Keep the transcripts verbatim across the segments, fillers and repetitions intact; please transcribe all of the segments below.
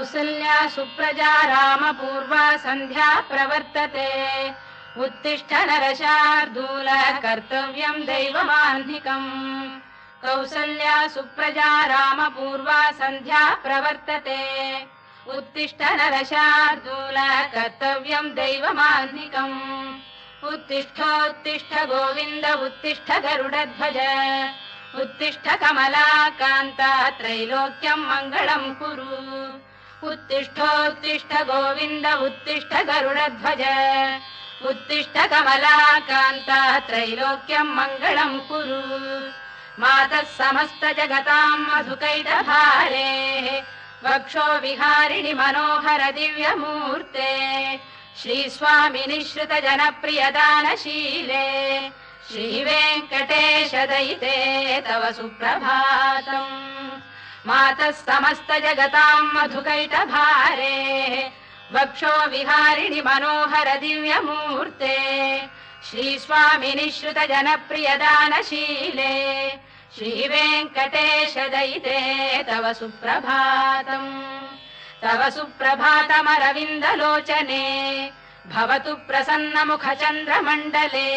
कौसल्या सुप्रजा रामपूर्वा सन्ध्या प्रवर्तते उत्तिष्ठ नरशार्दूल कर्तव्यं दैवमाह्निकम् कौसल्या सुप्रजा रामपूर्वा सन्ध्या प्रवर्तते उत्तिष्ठ नरशार्दूल कर्तव्यं दैवमाह्निकम् उत्तिष्ठोत्तिष्ठ गोविन्द उत्तिष्ठ गरुडध्वज उत्तिष्ठ कमलाकान्ता त्रैलोक्यं मङ्गलं कुरु उत्तिष्ठोत्तिष्ठ गोविन्द उत्तिष्ठ गरुडध्वज उत्तिष्ठ कमलाकान्ता त्रैलोक्यं मङ्गलं कुरु मातः समस्त जगतां मधुकैटभारे वक्षो विहारिणि मनोहर दिव्यमूर्ते श्रीस्वामिनि श्रुत जनप्रियदानशीले श्रीवेङ्कटेश दयिते तव सुप्रभातम् मातः समस्त जगतां मधुकैटभारे वक्षो विहारिणि मनोहर दिव्यमूर्ते श्रीस्वामिनि श्रुत जनप्रियदानशीले श्रीवेङ्कटेश दयिते तव सुप्रभातम् तव सुप्रभातमरविन्दलोचने भवतु प्रसन्नमुखचन्द्रमण्डले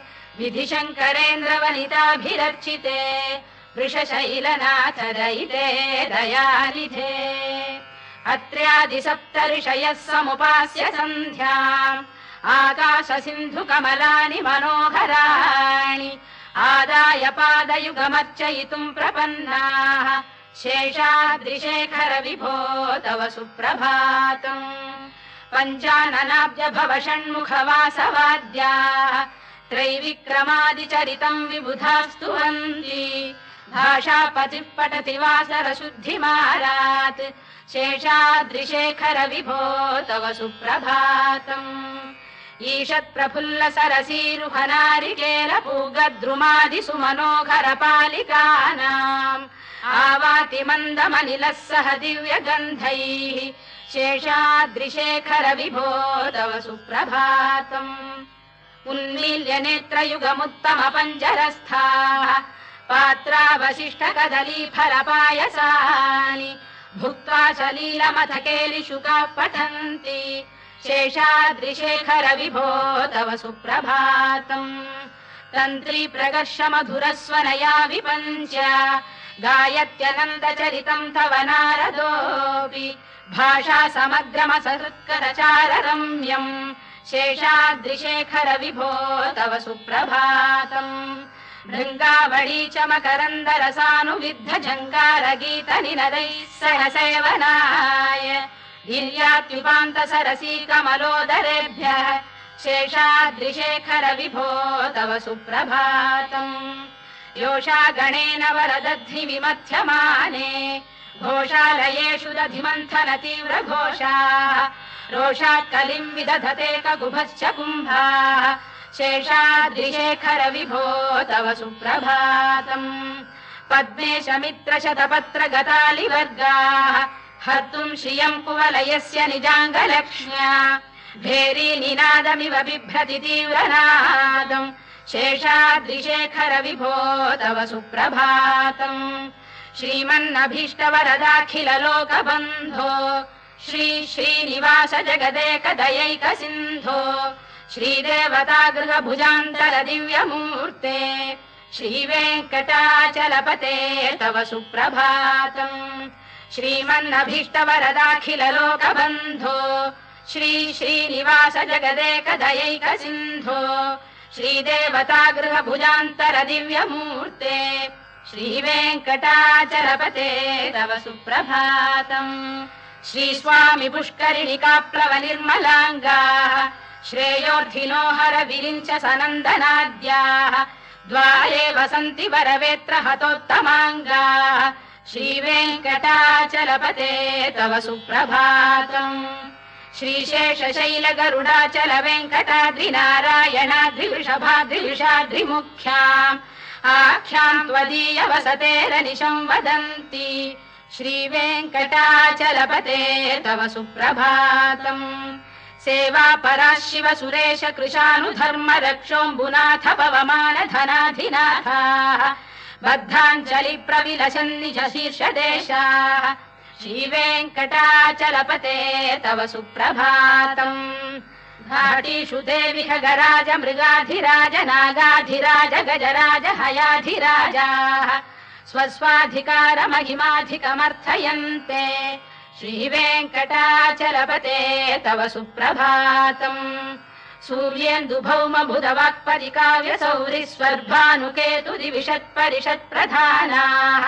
विधिशङ्करेन्द्रवनिताभिरर्चिते वृषशैलनाथ दयिते दयानिधे अत्र्यादि सप्तऋषयः समुपास्य सन्ध्याम् आकाशसिन्धुकमलानि मनोहराणि आदाय पादयुगमर्चयितुम् प्रपन्नाः शेषाद्रिशेखर विभो तव सुप्रभातम् पञ्चाननाब्ज भव षण्मुखवासवाद्याः त्रैविक्रमादिचरितम् विबुधास्तुवन्ति भाषापतिः पठति वासरशुद्धिमारात् शेषाद्रिशेखर विभो तव सुप्रभातम् ईषत्प्रफुल्ल सरसीरुहनारिकेलपूगद्रुमादिसुमनोहर पालिकानाम् आवाति मन्दमनिलः सह दिव्यगन्धैः शेषाद्रिशेखर विभो तव सुप्रभातम् उन्मील्य नेत्रयुगमुत्तम पञ्जरस्थाः पात्रावशिष्ट कदलीफलपायसानि भुक्त्वा सलीलमथकेलिशुकाः पठन्ति शेषाद्रिशेखर विभो तव सुप्रभातम् तन्त्री प्रकर्ष मधुरस्वनया विपञ्च गायत्यनन्दचरितम् तव नारदोऽपि भाषा समग्रमसहृत्करचार रम्यम् शेषाद्रिशेखर विभो तव सुप्रभातम् भृङ्गावळी च मकरन्दरसानुविद्ध जङ्गारगीत निनदैः सह सेवनाय गिर्यात्युपान्त सरसी कमलोदरेभ्यः शेषाद्रिशेखर विभो तव सुप्रभातम् योषा गणेन वरदध्नि विमथ्यमाने घोषालयेषु दधिमन्थन तीव्र घोषाः रोषात् कलिम् विदधते ककुभश्च कुम्भाः शेषाद्रिशेखर विभो तव सुप्रभातम् पद्मेश मित्र शतपत्र गतालिवर्गाः हर्तुम् श्रियम् कुवलयस्य निजाङ्गलक्ष्म्या भेरी निनादमिव बिभ्रति तीव्रनादम् शेषाद्रिशेखर विभो तव सुप्रभातम् श्रीमन्नभीष्टवरदाखिल लोकबन्धो श्री श्रीनिवास जगदेक दयैक सिन्धो श्रीदेवतागृह भुजान्तर दिव्यमूर्ते श्रीवेङ्कटाचलपते तव सुप्रभातम् श्रीमन्नभीष्टवरदाखिल लोकबन्धो श्री श्रीनिवास जगदेक दयैक सिन्धो श्रीदेवतागृह भुजान्तर दिव्यमूर्ते श्रीवेङ्कटाचलपते तव सुप्रभातम् श्रीस्वामि पुष्करिणिका प्लव निर्मलाङ्गाः श्रेयोर्थिनो हर विरिञ्च सनन्दनाद्याः द्वारे वसन्ति वरवेत्र हतोत्तमाङ्गाः श्रीवेङ्कटाचलपते तव सुप्रभातम् श्रीशेषशैल गरुडाचल वेङ्कटाद्रिनारायणाद्रिवृषभाद्रिवृषाद्रिमुख्याम् आख्याम् त्वदीय वसतेरनिशम् वदन्ति श्रीवेङ्कटाचलपते तव सुप्रभातम् सेवा परा शिव सुरेश कृशानुधर्म रक्षोऽम्बुनाथ पवमान धनाधिनाथाः बद्धाञ्जलि प्रविलसन् निज शीर्षदेशाः श्रीवेङ्कटाचलपते तव सुप्रभातम् घाटीषु ते विहगराज मृगाधिराज नागाधिराज गजराज हयाधिराजाः स्वस्वाधिकारमहिमाधिकमर्थयन्ते श्रीवेङ्कटाचलपते तव सुप्रभातम् सूर्येन्दुभौम बुधवाक्परिकाव्यसौरिस्वर्भानुकेतुदिविषत्परिषत्प्रधानाः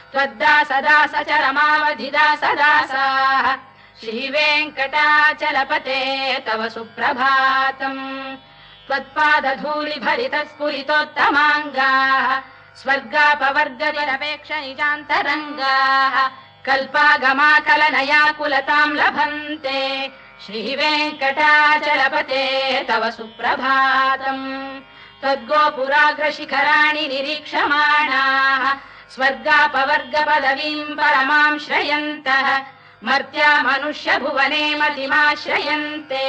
त्वद्दासदासचरमावधिदासदासाः श्रीवेङ्कटाचलपते तव सुप्रभातम् त्वत्पादधूलिभरितस्फुरितोत्तमाङ्गाः स्वर्गापवर्गनिरपेक्ष निजान्तरङ्गाः कल्पागमाकलनयाकुलताम् लभन्ते श्रीवेङ्कटाचलपते तव सुप्रभातम् त्वद्गोपुराग्रशिखराणि निरीक्षमाणाः स्वर्गापवर्गपदवीम् परमाम् श्रयन्तः मर्त्या मनुष्य भुवने मतिमाश्रयन्ते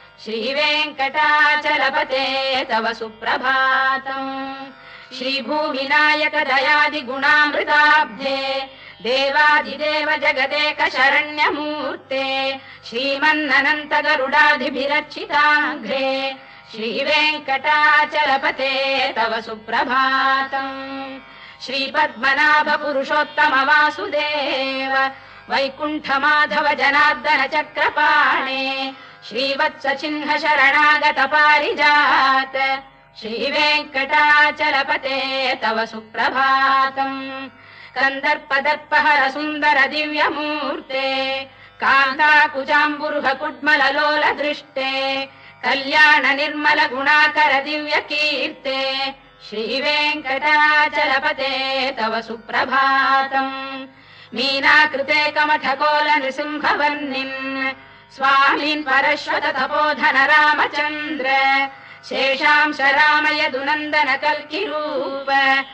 श्रीवेङ्कटाचलपते तव सुप्रभातम् श्रीभूमिनायक दयादिगुणामृताब्धे देवादिदेव जगदेक शरण्यमूर्ते श्रीमन्ननन्त गरुडाधिभिरर्चिताङ्घ्रे श्रीवेङ्कटाचलपते तव सुप्रभातम् श्रीपद्मनाभ पुरुषोत्तम वासुदेव वैकुण्ठ माधव जनार्दन चक्रपाणे श्रीवत्स चिह्न शरणागत पारिजात श्रीवेङ्कटाचलपते तव सुप्रभातम् कन्दर्पदर्पहर सुन्दर दिव्यमूर्ते कान्ताकुजाम्बुरुह कुड्मललोल दृष्टे कल्याण निर्मल गुणाकर दिव्य कीर्ते श्रीवेङ्कटाचलपते तव सुप्रभातम् मीनाकृते कमठकोल नृसिंहवर्णिन् स्वामीन् परश्वत तपोधन रामचन्द्र शेषांश रामयदुनन्दन कल्किरूप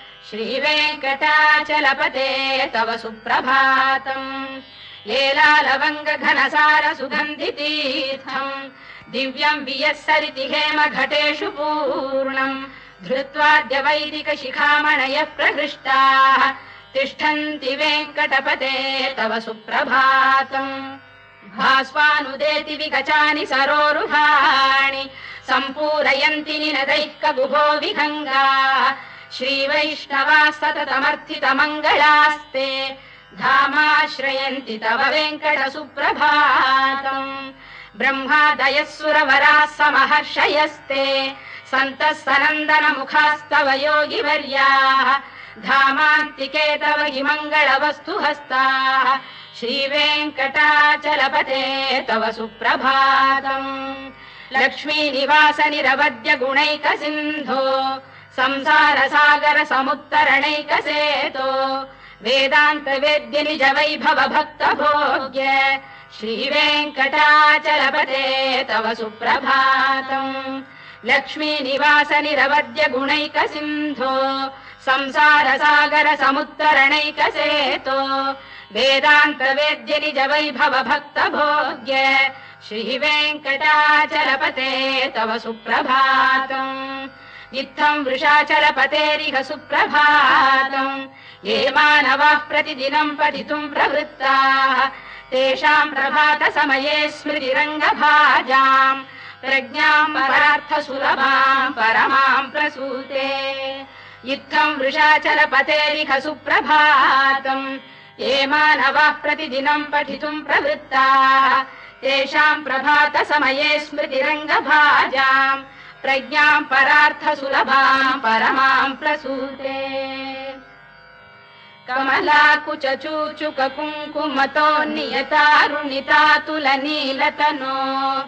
श्रीवेङ्कटाचलपते तव सुप्रभातम् लेलालवङ्ग घनसार सुगन्धितीर्थम् दिव्यम् वियस्सरिति हेम घटेषु पूर्णम् धृत्वाद्य वैदिक शिखामणयः प्रहृष्टाः तिष्ठन्ति वेङ्कटपते तव सुप्रभातम् भास्वानुदेति विगचानि सरोरुहाणि सम्पूरयन्ति निनदैः कगुभो विहङ्गाः श्रीवैष्णवाः सततमर्थितमङ्गलास्ते धामाश्रयन्ति तव वेङ्कट सुप्रभातम् ब्रह्मादयः सुरवराः समहर्षयस्ते सन्तः सनन्दन मुखास्तव योगिवर्याः धामान्तिके तव हि मङ्गलवस्तु हस्ताः श्रीवेङ्कटाचलपते तव सुप्रभातम् लक्ष्मीनिवास निरवद्य गुणैक सिन्धो संसार सागर समुत्तरणैक सेतो वेदान्त वेद्य निज वैभव भक्त भोग्य श्रीवेङ्कटाचलपते तव सुप्रभातम् लक्ष्मीनिवास निरवद्य गुणैक सिन्धो संसार सागर समुत्तरणैक सेतो वेदान्त वेद्य निज वैभव भक्त भोग्य श्रीवेङ्कटाचलपते तव सुप्रभातम् इत्थम् वृषाचलपतेरिह सुप्रभातम् ये मानवाः प्रतिदिनम् पठितुम् प्रवृत्ताः तेषाम् प्रभात समये स्मृतिरङ्गभाजाम् प्रज्ञाम् परार्थ सुलभाम् परमाम् प्रसूते इत्थम् वृषाचलपतेरिह सुप्रभातम् ये मानवाः प्रतिदिनम् पठितुम् प्रवृत्ताः तेषाम् प्रभात समये स्मृतिरङ्गभाजाम् प्रज्ञाम् परार्थ सुलभाम् परमाम् प्रसूते कमलाकुच चूचुक कुङ्कुमतो नियतारुणितातुल नीलतनो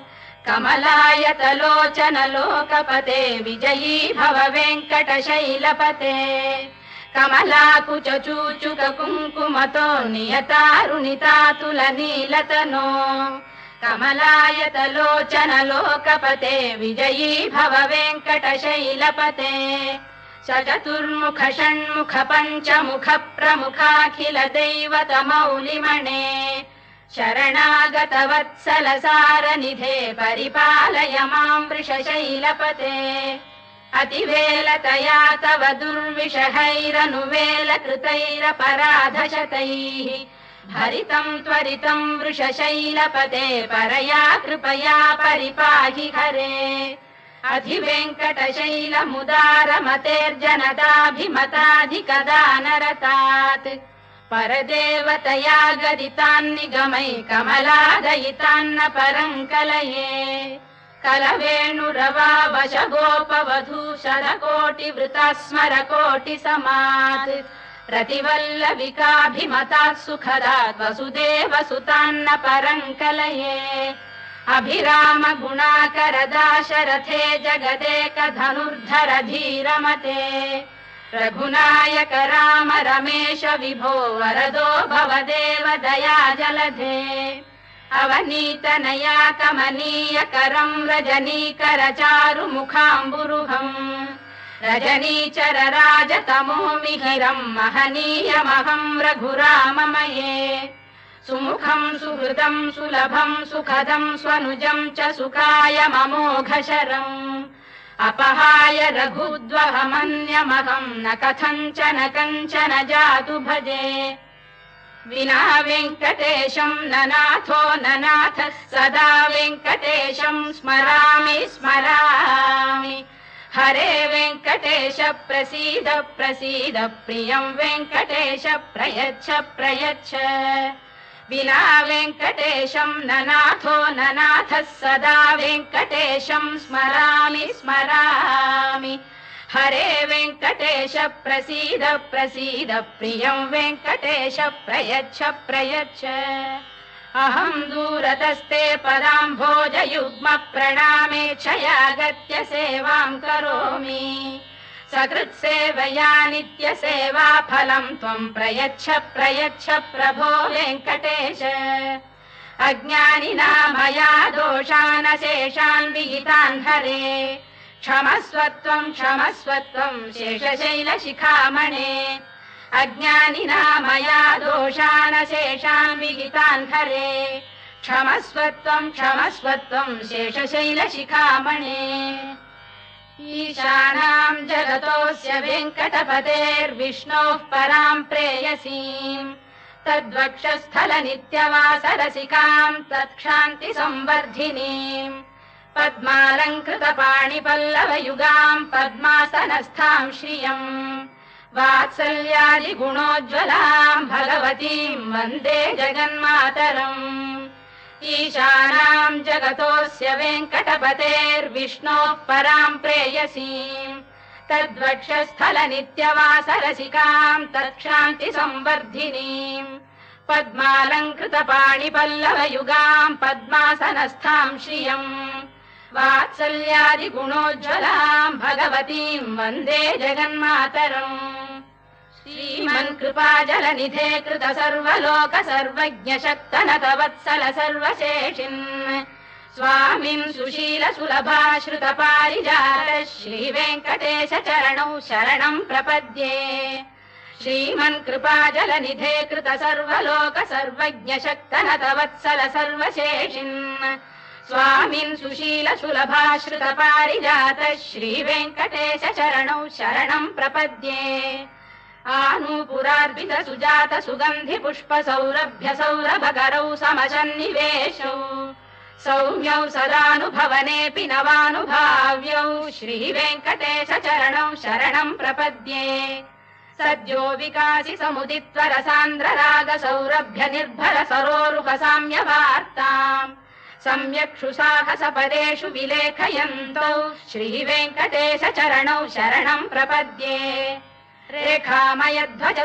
कमलायतलोचन लोकपते विजयी भव वेङ्कटशैलपते कमलाकुच चूचुक कुङ्कुमतो नियतारुणितातुल नीलतनो कमलायतलोचन लोकपते विजयी भव वेङ्कटशैलपते चतुर्मुख षण्मुख पञ्चमुख प्रमुखाखिल दैवत मौलिमणे शरणागत वत्सल सारनिधे परिपालय माम् वृषशैलपते अतिवेलतया तव दुर्विषहैरनुवेल कृतैरपराधशतैः भरितं त्वरितं वृषशैलपते परया कृपया परिपाहि हरे अधिवेङ्कटशैलमुदारमतेर्जनताभिमताधिकदानरतात् परदेवतया गदितान्निगमै कमलादयितान्न परं कलये कलवेणुरवावशगोपवधू शतकोटिवृता स्मरकोटिसमात् रतिवल्लविकाभिमतात् सुखदात् वसुदेवसुतान्न परं कलये अभिराम गुणाकरदाशरथे जगदेकधनुर्धर धीरमते रघुनायक राम रमेश विभो वरदो भवदेव दया जलधे अवनीतनया कमनीय करं रजनीकर चारु मुखाम्बुरुहम् रजनीचर राजतमो मिहिरं महनीयमहं रघुराममये सुमुखं सुहृदं सुलभं सुखदं स्वनुजं च सुखाय ममोघशरम् अपहाय रघुद्वहमन्यमहं न कथञ्चन कञ्चन जातु भजे विना वेङ्कटेशं ननाथो ननाथ सदा वेङ्कटेशं स्मरामि स्मरामि हरे वेङ्कटेश प्रसीद प्रसीद प्रियं वेङ्कटेश प्रयच्छ प्रयच्छ विना वेङ्कटेशं ननाथो ननाथः सदा वेङ्कटेशं स्मरामि स्मरामि हरे वेङ्कटेश प्रसीद प्रसीद प्रियं वेङ्कटेश प्रयच्छ प्रयच्छ अहं दूरतस्ते पदाम्भोजयुग्म प्रणामे क्षयागत्य सेवां करोमि सकृत्सेवया नित्यसेवा फलं त्वं प्रयच्छ प्रयच्छ प्रभो वेङ्कटेश अज्ञानिना मया दोषान् शेषान् विहितान् हरे क्षमस्व त्वं क्षमस्व त्वं शेषशैलशिखामणे अज्ञानिना मया दोषान् शेषान् विहितान् हरे क्षमस्व त्वं क्षमस्व त्वं शेषशैलशिखामणे ईशानां जगतोऽस्य वेङ्कटपतेर्विष्णोः परां प्रेयसीम् तद्वक्षस्थलनित्यवासरसिकां तत्क्षान्तिसंवर्धिनीम् पद्मालङ्कृतपाणिपल्लवयुगां पद्मासनस्थां श्रियम् वात्सल्यादिगुणोज्ज्वलां भगवतीं वन्दे जगन्मातरम् ईशानां जगतोऽस्य वेङ्कटपतेर्विष्णोः परां प्रेयसीम् तद्वक्षस्थलनित्यवासरसिकां तत्क्षान्तिसंवर्धिनीम् पद्मालङ्कृतपाणिपल्लवयुगां पद्मासनस्थां श्रियम् वात्सल्यादिगुणोज्ज्वलां भगवतीं वन्दे जगन्मातरम् श्रीमन्कृपाजलनिधे कृत सर्वलोक सर्वज्ञ शक्तनत वत्सल सर्वशेषिन् स्वामिन् सुशील सुलभाश्रित पारिजात श्रीवेङ्कटेश चरणौ शरणं प्रपद्ये श्रीमन्कृपाजलनिधे कृत सर्वलोक सर्वज्ञ शक्तनत वत्सल सर्वशेषिन् स्वामिन् सुशील सुलभाश्रित पारिजात श्रीवेङ्कटेश चरणौ शरणं प्रपद्ये आनूपुरार्पित सुजात सुगन्धि पुष्प सौरभ्य सौरभकरौ समसन्निवेशौ सौम्यौ सदानुभवनेऽपि नवानुभाव्यौ श्रीवेङ्कटेश चरणौ शरणं प्रपद्ये सद्यो विकासि समुदित्व रसान्द्र राग सौरभ्य निर्भर सरोरुह साम्यवार्ताम् सम्यक्षु साहस पदेषु विलेखयन्तौ श्रीवेङ्कटेश चरणौ शरणं प्रपद्ये रेखामयध्वज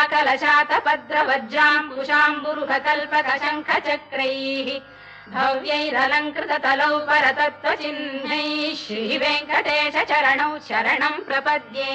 सुधाकलशातपद्रवज्राम्बुशाम्बुरुह कल्पक शङ्ख चक्रैः भव्यैरलङ्कृततलौ परतत्त्वचिह्नैः श्रीवेङ्कटेश चरणौ शरणं प्रपद्ये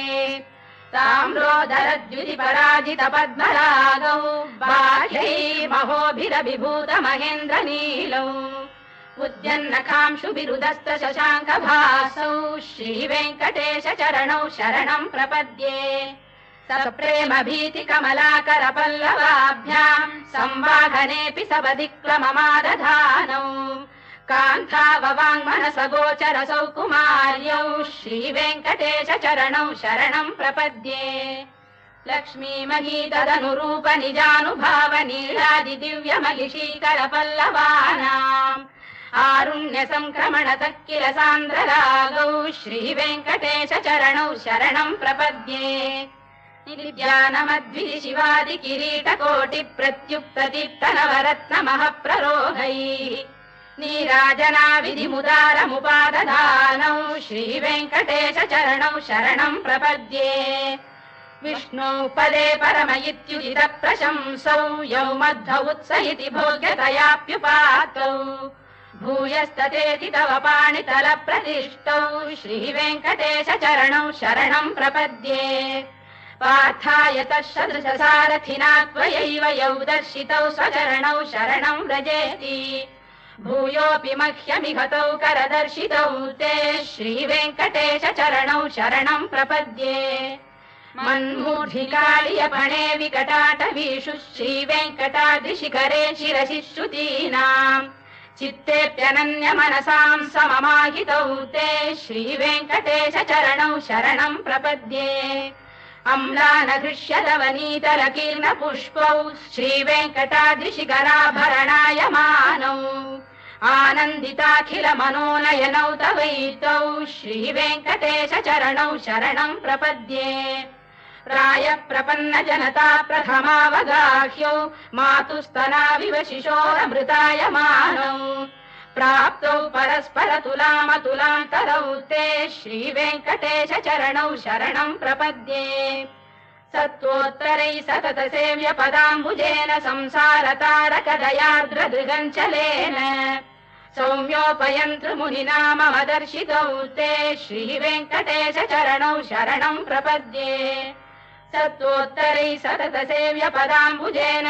ताम्रोदरद्युतिपराजित पद्मरागौ बाह्यैर्महोभिरभिभूत महेन्द्रनीलौ उद्यन्नखांशुभिरुदस्त शशाङ्कभासौ श्रीवेङ्कटेश चरणौ शरणं प्रपद्ये सप्रेम भीति कमलाकर पल्लवाभ्याम् संवाहनेऽपि सपदिक्लममादधानौ कान्थाववाङ्मनस गोचर सौकुमार्यौ श्रीवेङ्कटेश चरणौ शरणं प्रपद्ये लक्ष्मीमही तदनुरूप निजानुभाव नीलादि दिव्य महिषीकर पल्लवानाम् आरुण्य संक्रमणतः किल सान्द्ररागौ श्री वेङ्कटेश चरणौ शरणं प्रपद्ये नित्यानमद्भि शिवादि किरीटकोटि प्रत्युक्त दीप्तनवरत्नमः प्ररोहैः नीराजना विधिमुदारमुपादधानौ श्री वेङ्कटेश चरणौ शरणं प्रपद्ये विष्णौ पदे परम इत्युदित प्रशंसौ यौ मध्व उत्स इति भोग्यतयाप्युपातौ भूयस्ततेति तव पाणितल प्रतिष्ठौ श्री वेङ्कटेश चरणौ शरणं प्रपद्ये पार्थाय तत्सदृश सारथिना त्वयैव यौ दर्शितौ स्वचरणौ शरणं व्रजेति भूयोऽपि मह्यमिहतौ करदर्शितौ ते श्री वेङ्कटेश चरणौ शरणं प्रपद्ये मन्मूर्धिकालियपणे विकटाटवीषु श्री वेङ्कटाद्रिशिखरे शिरसि श्रुतीनाम् चित्तेऽप्यनन्य मनसां सममाहितौ ते श्री वेङ्कटेश चरणौ शरणं प्रपद्ये अम्लानघृष्यलवनीतलकीर्ण पुष्पौ श्री वेङ्कटाद्रिशिखराभरणायमानौ आनन्दिताखिल मनोनयनौ तवैतौ श्री वेङ्कटेश चरणौ शरणं प्रपद्ये राय प्रपन्न जनता प्रथमावगाह्यौ मातुस्तनाविव शिशोरमृतायमानौ प्राप्तौ परस्पर तुलामतुलान्तरौ ते श्री वेङ्कटेश चरणौ शरणं प्रपद्ये सत्त्वोत्तरैः सतत सेव्य पदाम्बुजेन संसारतारकदयार्द्रदृगञ्चलेन सौम्योपयन्तृमुनिना मम दर्शितौ ते श्री वेङ्कटेश चरणौ शरणं प्रपद्ये सत्त्वोत्तरैः सतत सेव्य पदाम्बुजेन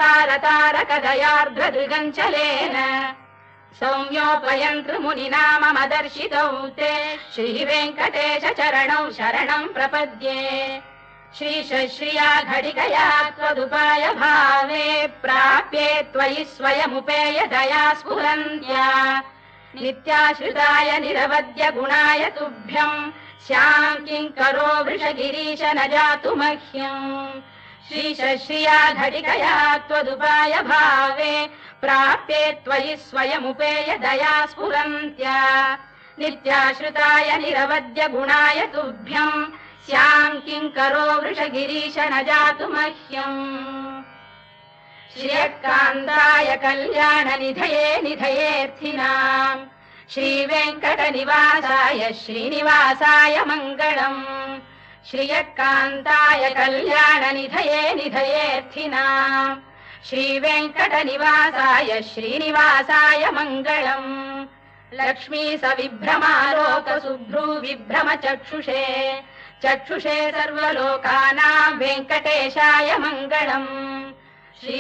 संसारतारकदयार्द्रदृगञ्चलेन सौम्योपयन्तृमुनिना मम दर्शितौ ते श्री वेङ्कटेश चरणौ शरणं प्रपद्ये श्रीशश्रिया घटिकया त्वदुपाय भावे प्राप्ये त्वयि स्वयमुपेय दया स्फुरन्त्या नित्याश्रिताय निरवद्य गुणाय तुभ्यम् स्यां किङ्करो वृषगिरीश न जातु मह्यम् श्रीशश्रिया घटिकया त्वदुपाय भावे प्राप्ये त्वयि स्वयमुपेय दया स्फुरन्त्या नित्याश्रिताय निरवद्य गुणाय तुभ्यम् स्यां किङ्करो वृषगिरीश न जातु मह्यम् श्रियकान्ताय कल्याण निधये निधयेऽर्थिनाम् श्री वेङ्कटनिवासाय श्रीनिवासाय मङ्गलम् श्रियकान्ताय कल्याण निधये निधयेऽर्थिनाम् श्री वेङ्कटनिवासाय श्रीनिवासाय मङ्गलम् लक्ष्मी सविभ्रमालोक सुभ्रू विभ्रम चक्षुषे चक्षुषे सर्वलोकानां वेङ्कटेशाय मङ्गलम् श्री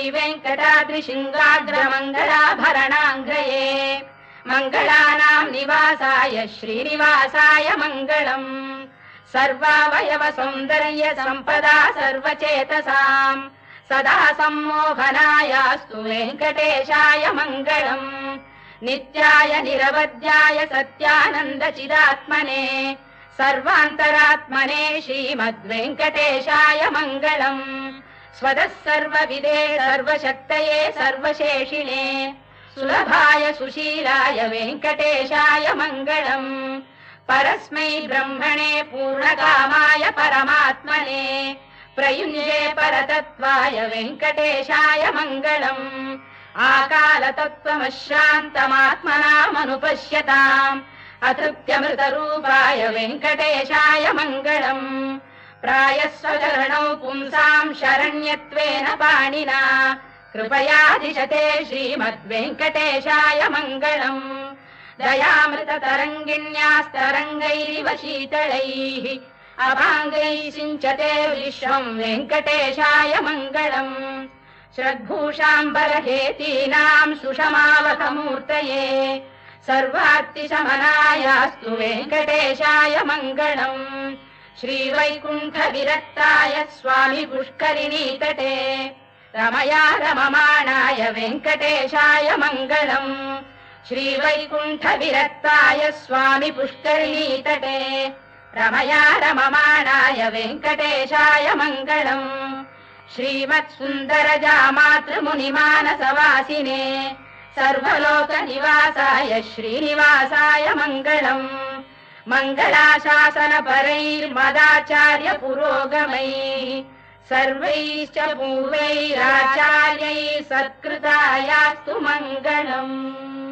वेङ्कटाद्रिशृङ्गाग्रमङ्गलाभरणाङ्ग्रये मङ्गलानां निवासाय श्रीनिवासाय मङ्गलम् सर्वावयव सौन्दर्य सम्पदा सर्वचेतसाम् सदा सम्मोहनायास्तु वेङ्कटेशाय मङ्गलम् नित्याय निरवध्याय सत्यानन्द चिदात्मने सर्वान्तरात्मने श्रीमद्वेङ्कटेशाय मङ्गलम् स्वतः सर्वविदे सर्वशक्तये सर्वशेषिणे सुलभाय सुशीलाय वेङ्कटेशाय मङ्गलम् परस्मै ब्रह्मणे पूर्णकामाय परमात्मने प्रयुञ्जे परतत्त्वाय वेङ्कटेशाय मङ्गलम् आकालतत्त्वमश्रान्तमात्मनामनुपश्यताम् अतृप्त्यमृतरूपाय वेङ्कटेशाय मङ्गलम् प्रायः स्वचरणौ पुंसाम् शरण्यत्वेन पाणिना कृपयाधिशते श्रीमद्वेङ्कटेशाय मङ्गलम् दयामृततरङ्गिण्यास्तरङ्गैरिव शीतलैः अभाङ्गैः सिञ्चते विश्वम् वेङ्कटेशाय मङ्गलम् श्रद्भूषाम्बरहेतीनाम् सुषमावकमूर्तये सर्वार्तिशमनायास्तु वेङ्कटेशाय मङ्गलम् श्रीवैकुण्ठविरक्ताय स्वामि पुष्करिणीतटे रमया रममाणाय वेङ्कटेशाय मङ्गलम् श्रीवैकुण्ठविरक्ताय स्वामि पुष्करिणीतटे रमया रममाणाय वेङ्कटेशाय मङ्गलम् श्रीमत्सुन्दरजा मातृमुनिमानसवासिने सर्वलोकनिवासाय श्रीनिवासाय मङ्गलम् मङ्गलाशासनपरैर्मदाचार्य पुरोगमैः सर्वैश्च पूर्वैराचार्यैः सत्कृतायास्तु मङ्गलम्।